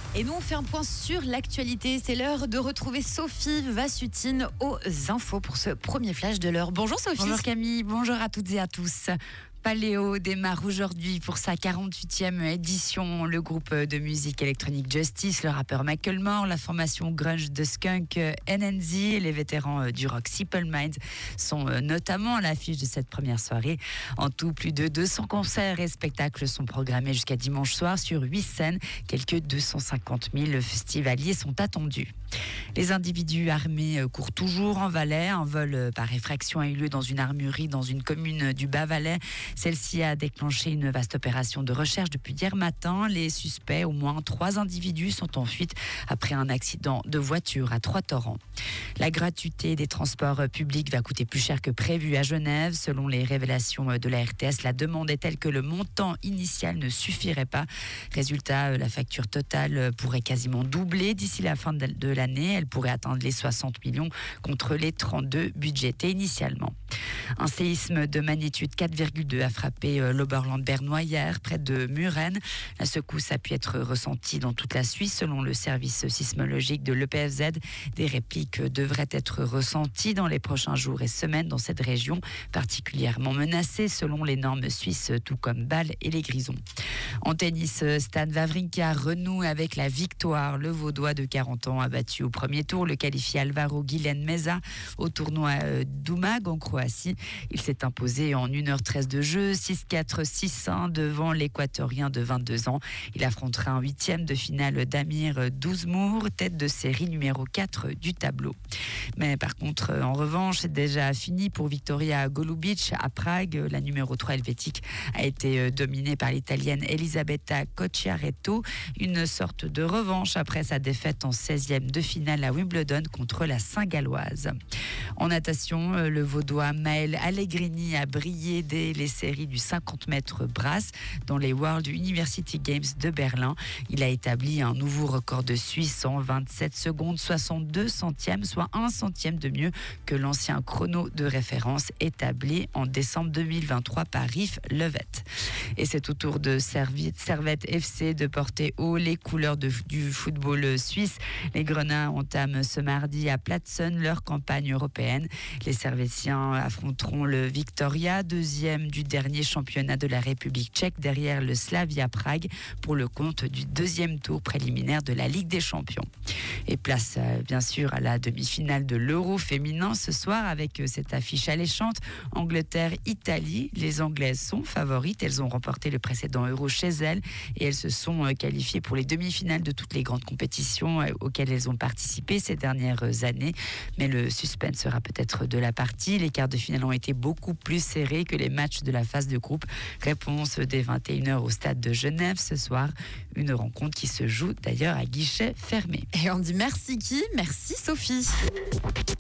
Et nous, on fait un point sur l'actualité. C'est l'heure de retrouver Sophie Vassutine aux infos pour ce premier flash de l'heure. Bonjour Sophie. Bonjour Camille, bonjour à toutes et à tous. Paléo démarre aujourd'hui pour sa 48e édition. Le groupe de musique électronique Justice, le rappeur Macklemore, la formation grunge de Skunk NNZ et les vétérans du rock Simple Minds sont notamment à l'affiche de cette première soirée. En tout, plus de 200 concerts et spectacles sont programmés jusqu'à dimanche soir sur 8 scènes. Quelques 250 000 festivaliers sont attendus. Les individus armés courent toujours en Valais. Un vol par effraction a eu lieu dans une armurerie dans une commune du Bas-Valais. Celle-ci a déclenché une vaste opération de recherche depuis hier matin. Les suspects, au moins 3 individus, sont en fuite après un accident de voiture à Trois-Torrents. La gratuité des transports publics va coûter plus cher que prévu à Genève. Selon les révélations de la RTS, la demande est telle que le montant initial ne suffirait pas. Résultat, la facture totale pourrait quasiment doubler d'ici la fin de l'année. Elle pourrait atteindre les 60 millions contre les 32 budgétés initialement. Un séisme de magnitude 4,2 a frappé l'Oberland bernois hier, près de Muren. La secousse a pu être ressentie dans toute la Suisse, selon le service sismologique de l'EPFZ. Des répliques devraient être ressenties dans les prochains jours et semaines dans cette région, particulièrement menacée selon les normes suisses, tout comme Bâle et les Grisons. En tennis, Stan Wawrinka renoue avec la victoire. Le Vaudois de 40 ans a battu au premier tour le qualifié Alvaro Guillen Meza au tournoi d'Umag en Croatie. Il s'est imposé en 1h13 de jeu, 6-4, 6-1 devant l'Équatorien de 22 ans. Il affrontera un 8e de finale d'Amir Douzmour, tête de série numéro 4 du tableau. Mais par contre, en revanche, c'est déjà fini pour Victoria Golubic à Prague. La numéro 3 helvétique a été dominée par l'Italienne Elisabetta Cocciaretto. Une sorte de revanche après sa défaite en 16e de finale à Wimbledon contre la Saint-Galloise. En natation, le Vaudois Maël Allegrini a brillé dès les séries du 50 mètres brasse dans les World University Games de Berlin. Il a établi un nouveau record de Suisse en 27 secondes 62 centièmes, soit 1 centième de mieux que l'ancien chrono de référence établi en décembre 2023 par Riff Levette. Et c'est au tour de Servette FC de porter haut les couleurs du football suisse. Les Grenats entament ce mardi à Platsen leur campagne européenne. Les Servétiens affronteront le Victoria, deuxième du dernier championnat de la République tchèque, derrière le Slavia Prague, pour le compte du deuxième tour préliminaire de la Ligue des Champions. Et place bien sûr à la demi-finale de l'Euro féminin ce soir avec cette affiche alléchante. Angleterre-Italie. Les Anglaises sont favorites. Elles ont remporté le précédent Euro chez elles et elles se sont qualifiées pour les demi-finales de toutes les grandes compétitions auxquelles elles ont participé ces dernières années. Mais le suspense sera peut-être de la partie. Les quarts de finale ont été beaucoup plus serrés que les matchs de la phase de groupe. Réponse dès 21h au stade de Genève ce soir. Une rencontre qui se joue d'ailleurs à guichet fermé. Et on dit merci qui ? Merci Sophie.